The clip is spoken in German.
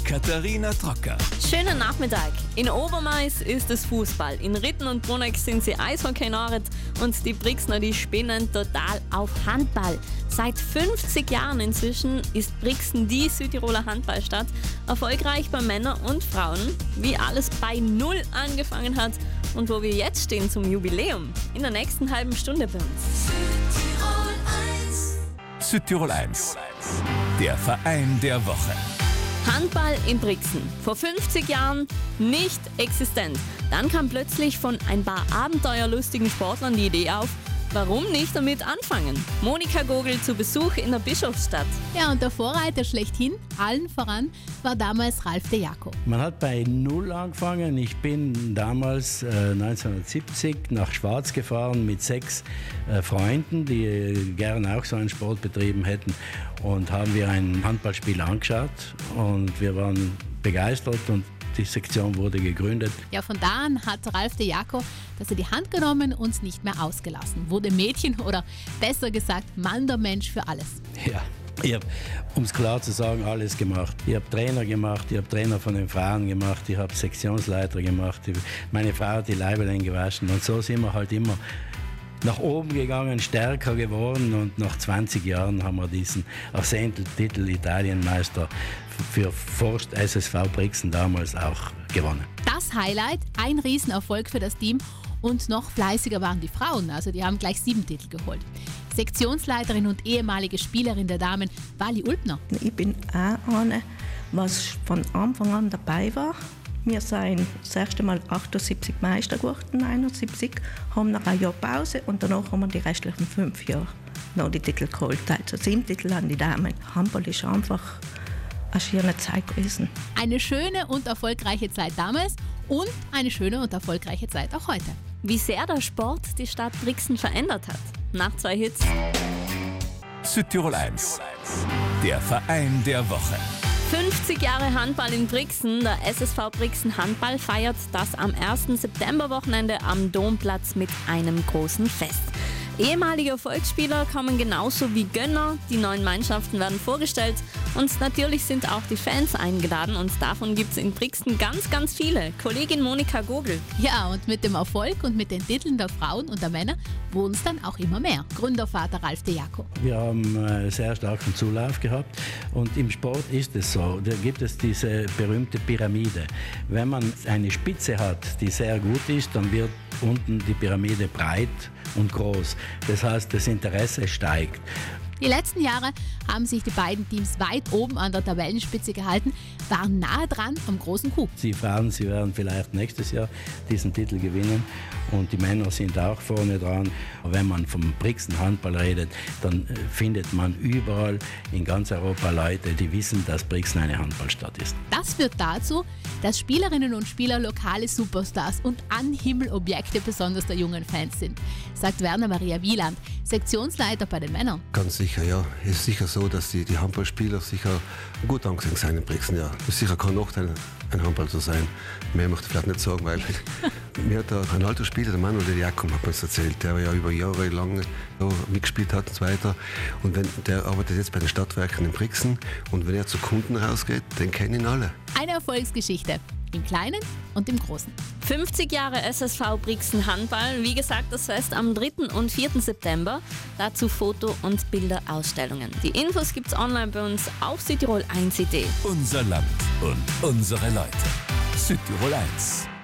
Katharina Trocker. Schönen Nachmittag. In Obermais ist es Fußball. In Ritten und Bruneck sind sie Eishockey-Norit und die Brixner, die spinnen total auf Handball. Seit 50 Jahren inzwischen ist Brixen die Südtiroler Handballstadt. Erfolgreich bei Männern und Frauen. Wie alles bei Null angefangen hat und wo wir jetzt stehen zum Jubiläum. In der nächsten halben Stunde bei uns. Südtirol 1. Der Verein der Woche. Handball in Brixen. Vor 50 Jahren nicht existent. Dann kam plötzlich von ein paar abenteuerlustigen Sportlern die Idee auf, warum nicht damit anfangen? Monika Gogel zu Besuch in der Bischofsstadt. Ja, und der Vorreiter schlechthin, allen voran, war damals Ralf de Jaco. Man hat bei Null angefangen. Ich bin damals 1970 nach Schwarz gefahren mit 6 Freunden, die gerne auch so einen Sport betrieben hätten. Und haben wir ein Handballspiel angeschaut und wir waren begeistert und die Sektion wurde gegründet. Ja, von da an hat Ralf de Jaco das in die Hand genommen und nicht mehr ausgelassen. Wurde Mädchen oder besser gesagt Mann der Mensch für alles. Ja. Ich habe, um es klar zu sagen, alles gemacht. Ich habe Trainer gemacht, ich habe Trainer von den Frauen gemacht, ich habe Sektionsleiter gemacht, meine Frau hat die Leibelein gewaschen und so sind wir halt immer nach oben gegangen, stärker geworden und nach 20 Jahren haben wir diesen ersehnten Titel Italienmeister für Forst SSV Brixen damals auch gewonnen. Das Highlight, ein Riesenerfolg für das Team und noch fleißiger waren die Frauen, also die haben gleich 7 Titel geholt. Sektionsleiterin und ehemalige Spielerin der Damen, Wally Ulpner. Ich bin auch eine, was von Anfang an dabei war. Wir sind das erste Mal 78 Meister geworden, 71, haben noch ein Jahr Pause und danach haben wir die restlichen 5 Jahre noch die Titel geholt. Also 7 Titel an die Damen. Handball ist einfach eine schöne Zeit gewesen. Eine schöne und erfolgreiche Zeit damals und eine schöne und erfolgreiche Zeit auch heute. Wie sehr der Sport die Stadt Brixen verändert hat. Nach 2 Hits. Südtirol 1. Der Verein der Woche. 50 Jahre Handball in Brixen. Der SSV Brixen Handball feiert das am 1. Septemberwochenende am Domplatz mit einem großen Fest. Ehemalige Erfolgsspieler kommen genauso wie Gönner. Die neuen Mannschaften werden vorgestellt und natürlich sind auch die Fans eingeladen und davon gibt es in Brixen ganz, ganz viele. Kollegin Monika Gogel. Ja, und mit dem Erfolg und mit den Titeln der Frauen und der Männer wurden es dann auch immer mehr. Gründervater Ralf de Jaco. Wir haben sehr starken Zulauf gehabt und im Sport ist es so, da gibt es diese berühmte Pyramide. Wenn man eine Spitze hat, die sehr gut ist, dann wird unten die Pyramide breit und groß. Das heißt, das Interesse steigt. Die letzten Jahre haben sich die beiden Teams weit oben an der Tabellenspitze gehalten, waren nahe dran am großen Coup. Die Frauen, sie werden vielleicht nächstes Jahr diesen Titel gewinnen und die Männer sind auch vorne dran. Wenn man vom Brixen Handball redet, dann findet man überall in ganz Europa Leute, die wissen, dass Brixen eine Handballstadt ist. Das führt dazu, dass Spielerinnen und Spieler lokale Superstars und Anhimmelobjekte besonders der jungen Fans sind, sagt Werner Maria Wieland, Sektionsleiter bei den Männern. Ganz sicher, ja. Es ist sicher so, dass die Handballspieler sicher gut angesehen sind in Brixen. Ja. Es ist sicher kein Nachteil, ein Handball zu sein. Mehr möchte ich vielleicht nicht sagen, weil mir hat ein alter Spieler, der Manuel de Jaco, hat mir das erzählt, der ja über Jahre lang mitgespielt hat und so weiter. Und der arbeitet jetzt bei den Stadtwerken in Brixen und wenn er zu Kunden rausgeht, den kennen ihn alle. Eine Erfolgsgeschichte. Im Kleinen und im Großen. 50 Jahre SSV Brixen Handball. Wie gesagt, das Fest am 3. und 4. September. Dazu Foto- und Bilderausstellungen. Die Infos gibt's online bei uns auf Südtirol 1.de. Unser Land und unsere Leute. Südtirol 1.